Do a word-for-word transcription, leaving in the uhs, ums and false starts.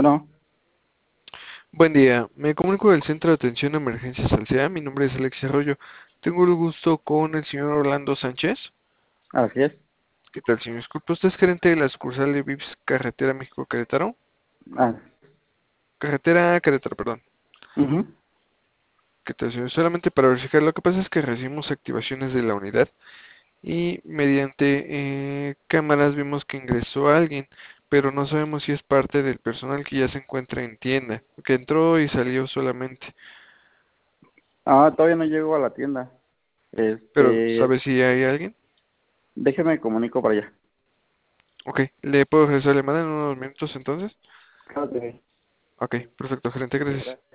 Bueno, Buen día, me comunico del Centro de Atención a Emergencias al C E A. Mi nombre es Alexis Arroyo. Tengo el gusto con el señor Orlando Sánchez. así es. ¿Qué tal, señor? Disculpe, ¿usted es gerente de la sucursal de Vips Carretera México-Querétaro? Ah, Carretera Querétaro, perdón. ujú. ¿Qué tal, señor? Solamente para verificar, lo que pasa es que recibimos activaciones de la unidad y mediante eh, cámaras vimos que ingresó alguien, pero no sabemos si es parte del personal que ya se encuentra en tienda, que entró y salió solamente. Ah, todavía no llego a la tienda. Pero, Este, ¿sabe si hay alguien? déjeme comunico para allá. Ok, ¿le puedo regresar la llamada en unos minutos entonces? Claro que sí. Ok, perfecto, gerente, gracias.